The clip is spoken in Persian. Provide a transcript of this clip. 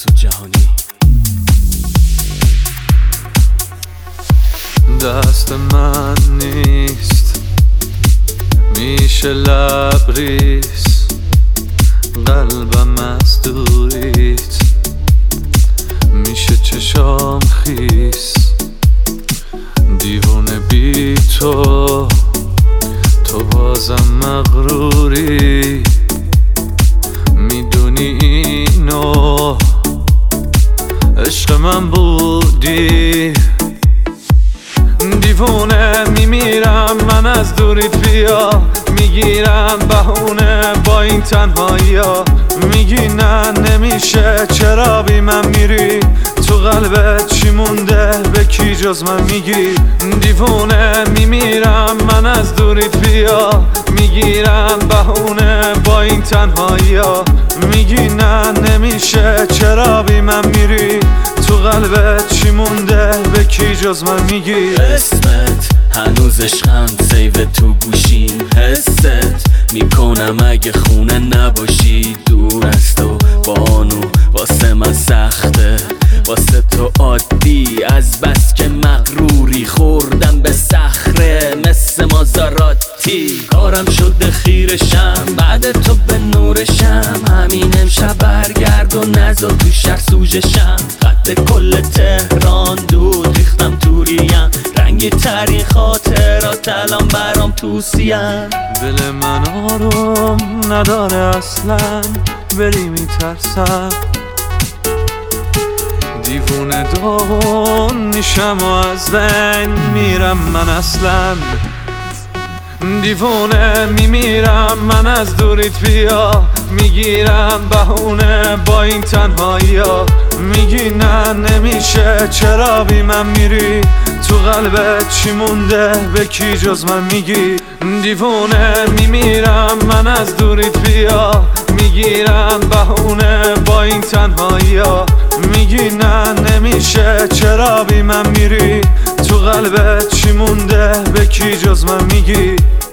مسعود جهانی. دست من نیست میشه لبریز، قلبم از دوریت میشه چشام خیس. دیوونه بی تو بازم مغروری، میدونی اینو عشق من بودی. دیوونه میمیرم من از دوریت، بیا میگیرم بهونه با این تنهایی ها. میگی نه نمیشه، چرا بی من میری؟ تو قلبت چی مونده؟ به کی جز من میگی؟ دیوونه میمیرم من از دوریت، بیا میگیرم بهونه با این تنهایی ها. میگی نه نمیشه، چرا بی من میری؟ تو قلبت چی مونده؟ به کی جز من میگی؟ اسمت هنوز عشقم سیو تو گوشیم، حست میکنم اگه خونه نباشی. دور از تو بانو واسه من سخته، واسه تو عادی از بس که مغروری. خوردم به صخره مثل مازاراتی، کارم شده خیرشم بعد تو به نورشم. همین امشب برگرد و نزا تو شهر سوژشم. خط کل تهران دود ریختم توریم، رنگی ترین خاطرات الان برام توسیم. دل من آروم نداره اصلا، بری میترسم. دیوونه داغون میشم و از بین میرم من اصلا. دیوونه میمیرم من از دوریت، بیا میگیرم بهونه با این تنهایی ها. میگی نه نمیشه، چرا بی من میری؟ تو قلبت چی مونده؟ به کی جز من میگی؟ دیوونه میمیرم من از دوریت، بیا میگیرم بهونه با این تنهایی ها. میگی نه نمیشه، چرا بی من میری؟ تو قلبت چی مونده؟ به کی جز من میگی؟